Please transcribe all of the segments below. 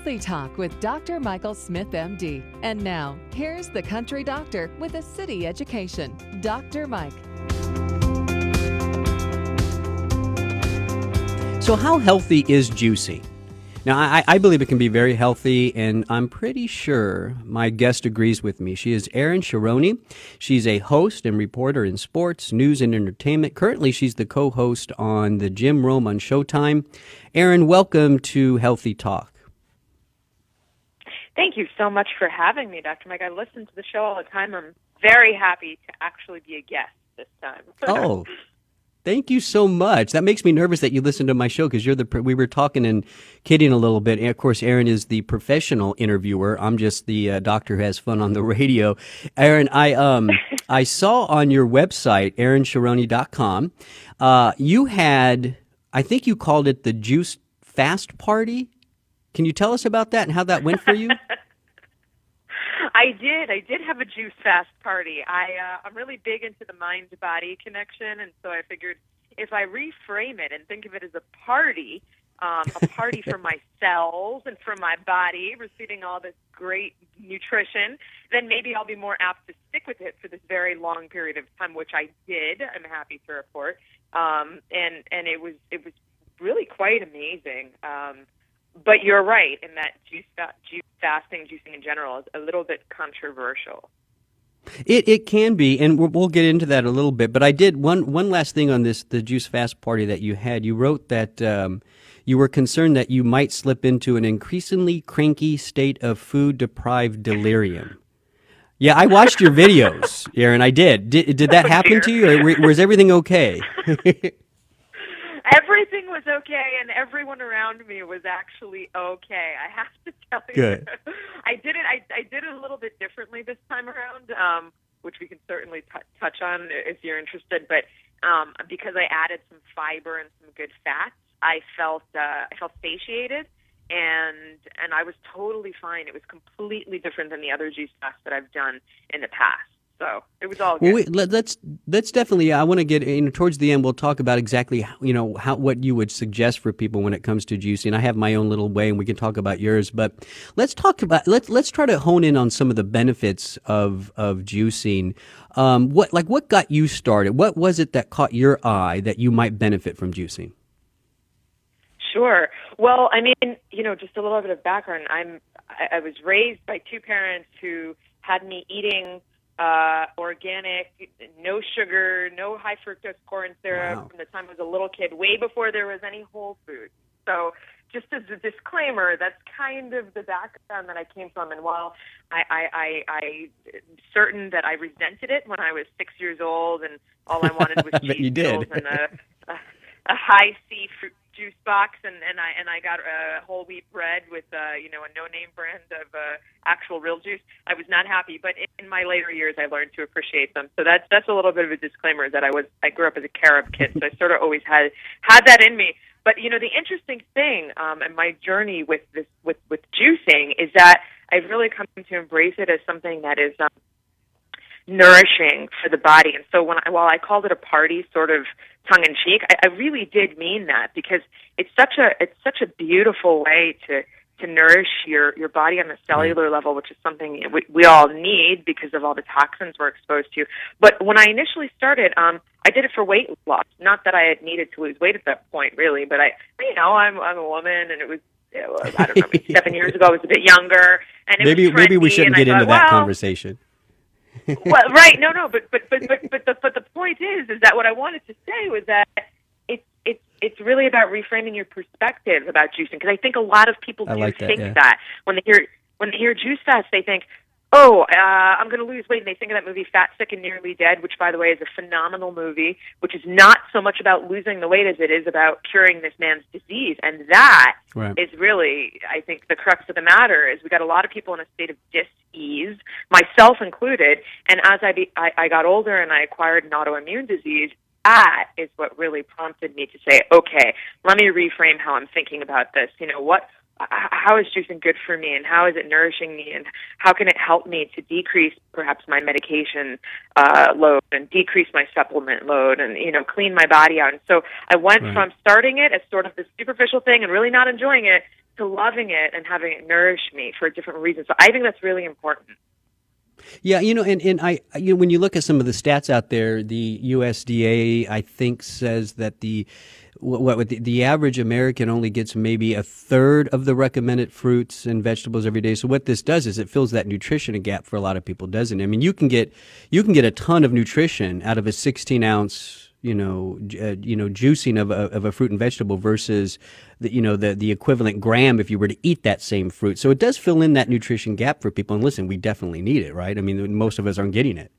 Healthy Talk with Dr. Michael Smith, MD. And now, here's the country doctor with a city education, Dr. Mike. So how healthy is juicing? Now, I believe it can be very healthy, and I'm pretty sure my guest agrees with me. She is Erin Sharoni. She's a host and reporter in sports, news, and entertainment. Currently, she's the co-host on the Jim Rome on Showtime. Erin, welcome to Healthy Talk. Thank you so much for having me, Dr. Mike. I listen to the show all the time. I'm very happy to actually be a guest this time. Oh, thank you so much. That makes me nervous that you listen to my show because we were talking and kidding a little bit. And of course, Erin is the professional interviewer. I'm just the doctor who has fun on the radio. Erin, I saw on your website, erinsharoni.com, you had, I think you called it the Juice Fast Party. Can you tell us about that and how that went for you? I did have a juice fast party. I'm really big into the mind-body connection, and so I figured if I reframe it and think of it as a party for my cells and for my body, receiving all this great nutrition, then maybe I'll be more apt to stick with it for this very long period of time, which I did. I'm happy to report, and it was really quite amazing. But you're right in that juice fasting, juicing in general, is a little bit controversial. It can be, and we'll get into that a little bit. But I did one last thing on the Juice Fast Party that you had. You wrote that you were concerned that you might slip into an increasingly cranky state of food-deprived delirium. Yeah, I watched your videos, Erin. I did. Did that happen to you, or was everything okay? Everything was okay, and everyone around me was actually okay. I have to tell you. Good. I did it a little bit differently this time around, which we can certainly touch on if you're interested. But because I added some fiber and some good fats, I felt satiated, and I was totally fine. It was completely different than the other juice fasts that I've done in the past. So it was all good. Well, let's definitely. I want to get towards the end. We'll talk about exactly what you would suggest for people when it comes to juicing. I have my own little way, and we can talk about yours. But let's try to hone in on some of the benefits of juicing. What got you started? What was it that caught your eye that you might benefit from juicing? Sure. Well, I mean, just a little bit of background. I was raised by two parents who had me eating organic, no sugar, no high fructose corn syrup from the time I was a little kid, way before there was any Whole Foods. So just as a disclaimer, that's kind of the background that I came from. And while I'm certain that I resented it when I was 6 years old and all I wanted was cheese pills and a high C fruit juice box, and I got whole wheat bread with a no-name brand of actual real juice. I was not happy, but in my later years, I learned to appreciate them. So that's a little bit of a disclaimer that I grew up as a carob kid, so I sort of always had that in me. But the interesting thing in my journey with juicing is that I've really come to embrace it as something that is nourishing for the body. And so while I called it a party, sort of tongue-in-cheek, I really did mean that, because it's such a beautiful way to nourish your body on a cellular level, which is something we all need because of all the toxins we're exposed to. But when I initially started, I did it for weight loss. Not that I had needed to lose weight at that point, really, but I'm a woman, and it was, I don't know, maybe 7 years ago. I was a bit younger, and maybe we shouldn't get into that conversation. Well, right, no, but the point is that what I wanted to say was that it's really about reframing your perspective about juicing, because I think a lot of people think that when they hear juice fast, they think, I'm going to lose weight, and they think of that movie Fat, Sick, and Nearly Dead, which, by the way, is a phenomenal movie, which is not so much about losing the weight as it is about curing this man's disease. And that is really, I think, the crux of the matter, is we got a lot of people in a state of dis-ease, myself included, and as I got older and I acquired an autoimmune disease, that is what really prompted me to say, okay, let me reframe how I'm thinking about this. How is juicing good for me, and how is it nourishing me, and how can it help me to decrease perhaps my medication load and decrease my supplement load and, clean my body out. And so I went from starting it as sort of this superficial thing and really not enjoying it to loving it and having it nourish me for different reasons. So I think that's really important. Yeah, when you look at some of the stats out there, the USDA I think says that the average American only gets maybe a third of the recommended fruits and vegetables every day. So what this does is it fills that nutrition gap for a lot of people, doesn't it? I mean, you can get a ton of nutrition out of a 16-ounce juicing of a fruit and vegetable versus the equivalent gram if you were to eat that same fruit. So it does fill in that nutrition gap for people. And listen, we definitely need it, right? I mean, most of us aren't getting it.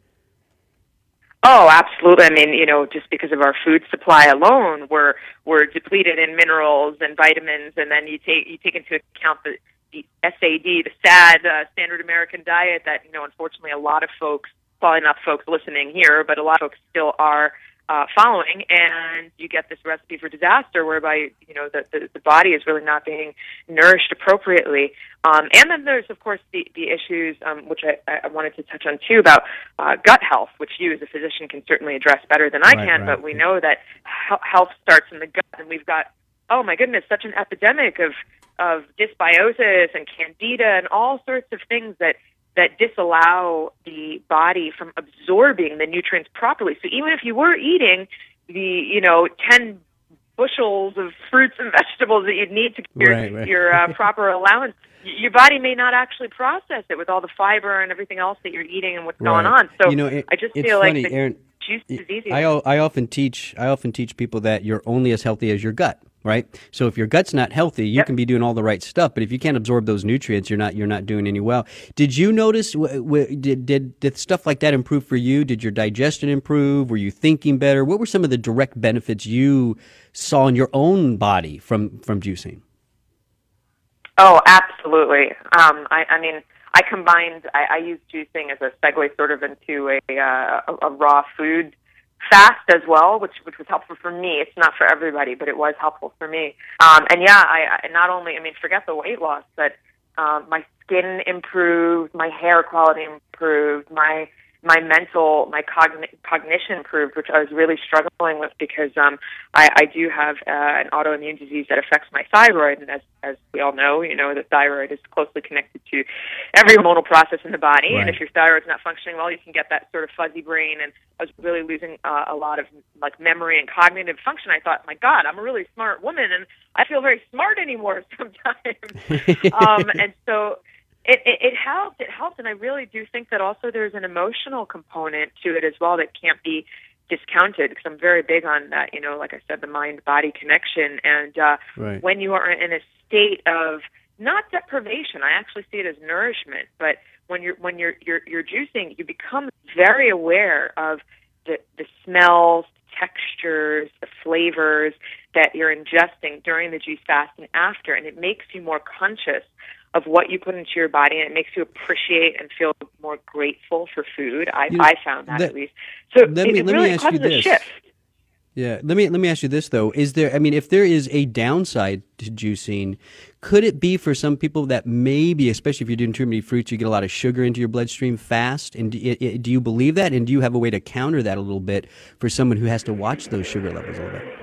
Oh, absolutely. I mean, just because of our food supply alone, we're depleted in minerals and vitamins, and then you take into account the SAD, the SAD, standard American diet that unfortunately a lot of folks, probably not folks listening here, but a lot of folks still are following, and you get this recipe for disaster whereby the body is really not being nourished appropriately. And then there's of course the issues which I wanted to touch on too about gut health, which you as a physician can certainly address better than I can. Right. But we know that health starts in the gut, and we've got, oh my goodness, such an epidemic of dysbiosis and candida and all sorts of things that disallow the body from absorbing the nutrients properly. So even if you were eating the 10 bushels of fruits and vegetables that you'd need to get your proper allowance, your body may not actually process it with all the fiber and everything else that you're eating and what's going on. So I just feel funny, like Erin, juice is easy. I often teach people that you're only as healthy as your gut. Right. So if your gut's not healthy, you can be doing all the right stuff. But if you can't absorb those nutrients, you're not doing any well. Did you notice? Did stuff like that improve for you? Did your digestion improve? Were you thinking better? What were some of the direct benefits you saw in your own body from juicing? Oh, absolutely. I mean, I combined. I used juicing as a segue sort of into a raw food fast as well, which was helpful for me. It's not for everybody, but it was helpful for me. And yeah, I not only, forget the weight loss, but my skin improved, my hair quality improved, my mental, my cognition improved, which I was really struggling with because I do have an autoimmune disease that affects my thyroid, and as we all know, the thyroid is closely connected to every hormonal process in the body, right. And if your thyroid's not functioning well, you can get that sort of fuzzy brain, and I was really losing a lot of memory and cognitive function. I thought, my God, I'm a really smart woman, and I feel very smart anymore sometimes. And so It helped, and I really do think that also there's an emotional component to it as well that can't be discounted, because I'm very big on that, like I said, the mind-body connection, and right. When you are in a state of not deprivation, I actually see it as nourishment, but when you're juicing, you become very aware of the smells, textures, the flavors that you're ingesting during the juice fast and after, and it makes you more conscious of what you put into your body, and it makes you appreciate and feel more grateful for food. I found that at least. So it really causes a shift. Yeah, let me ask you this though: is there? If there is a downside to juicing, could it be for some people that maybe, especially if you're doing too many fruits, you get a lot of sugar into your bloodstream fast? And do you believe that? And do you have a way to counter that a little bit for someone who has to watch those sugar levels a little bit?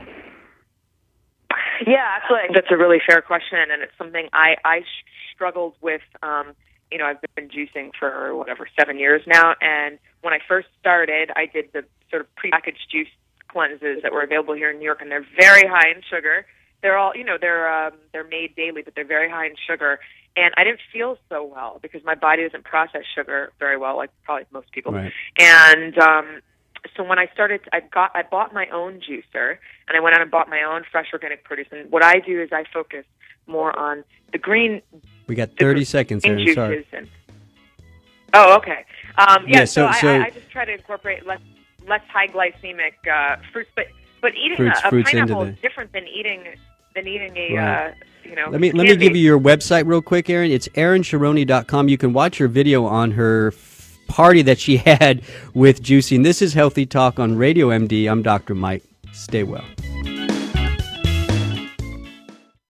Yeah, actually, that's a really fair question, and it's something I struggled with. I've been juicing for 7 years now, and when I first started, I did the sort of prepackaged juice cleanses that were available here in New York, and they're very high in sugar. They're all, they're made daily, but they're very high in sugar, and I didn't feel so well because my body doesn't process sugar very well, like probably most people. Right. And so when I started, I bought my own juicer, and I went out and bought my own fresh organic produce. And what I do is I focus more on the green. We got 30 seconds there. I'm sorry. Oh, okay. So I just try to incorporate less high glycemic fruits, but eating a pineapple is different than eating a right. Let me give you your website real quick, Erin. It's ErinSharoni.com. You can watch her video on her party that she had with juicing. This is Healthy Talk on Radio MD. I'm Dr. Mike. Stay well.